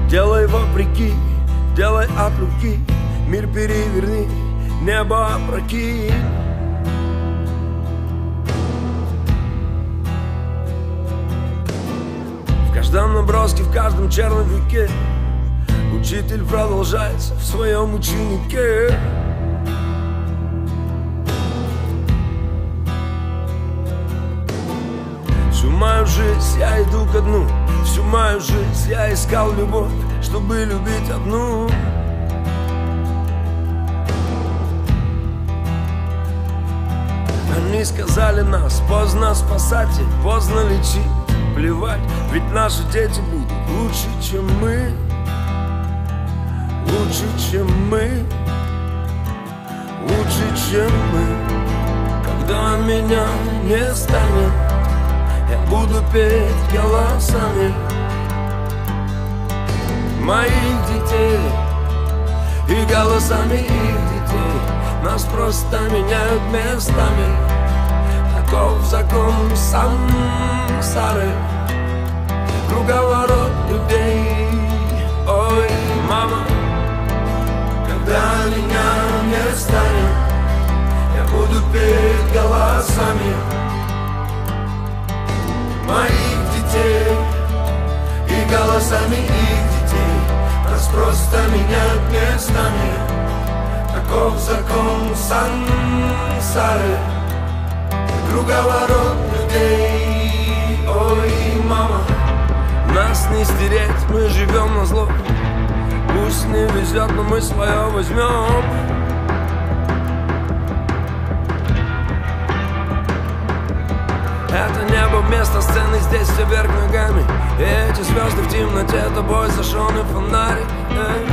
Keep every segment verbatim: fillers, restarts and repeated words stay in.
Делай вопреки, делай от руки, мир переверни, небо опрокинь. В каждом наброске, в каждом черновике учитель продолжается в своем ученике. Всю мою жизнь я иду ко дну, всю мою жизнь я искал любовь, чтобы любить одну. Они сказали нас, поздно спасать и поздно лечить. Плевать, ведь наши дети будут лучше, чем мы. Лучше, чем мы. Лучше, чем мы. Когда меня не станет, я буду петь голосами моих детей и голосами их детей. Нас просто меняют местами. Таков закон сансары, круговорот людей. Ой, мама, когда меня не станет, я буду петь голосами моих детей и голосами их детей. Нас просто меняют местами. Таков закон сансары, круговорот людей. Ой, мама, нас не стереть, мы живем на зло. Пусть не везет, но мы свое возьмем. Это небо вместо сцены, здесь все вверх ногами. И эти звезды в темноте, тобой зажженный фонарик. Эй.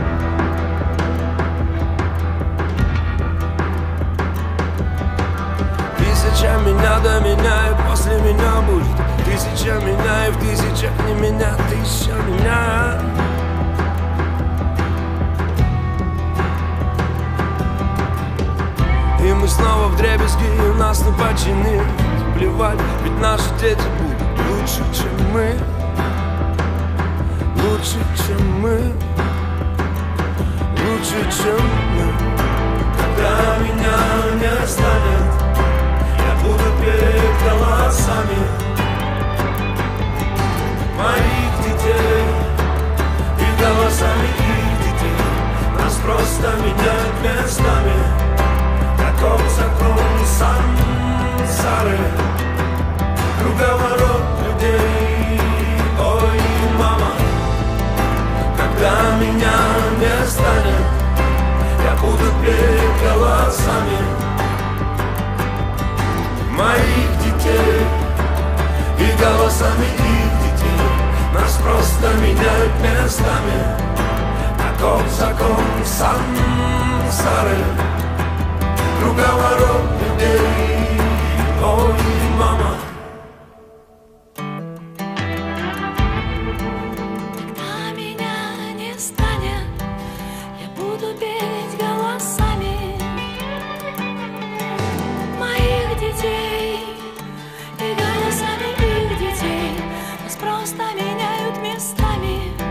Тысяча меня до меня, и после меня будет тысяча меня, и в тысячах не меня, тысяча меня. И мы снова вдребезги, и нас не починить. Плевать, ведь наши дети будут лучше, чем мы. Лучше, чем мы. Лучше, чем мы. Когда меня не станет, я буду петь голосами моих детей и голосами их детей. Нас просто меняют местами. Таков закон сансары, круговорот людей. Ой, мама, когда меня не станет, я буду петь голосами моих детей и голосами их детей. Нас просто меняют местами. Таков закон сансары, круговорот людей. Ой, мама. Когда меня не станет, я буду петь голосами моих детей и голосами их детей. Нас просто меняют местами.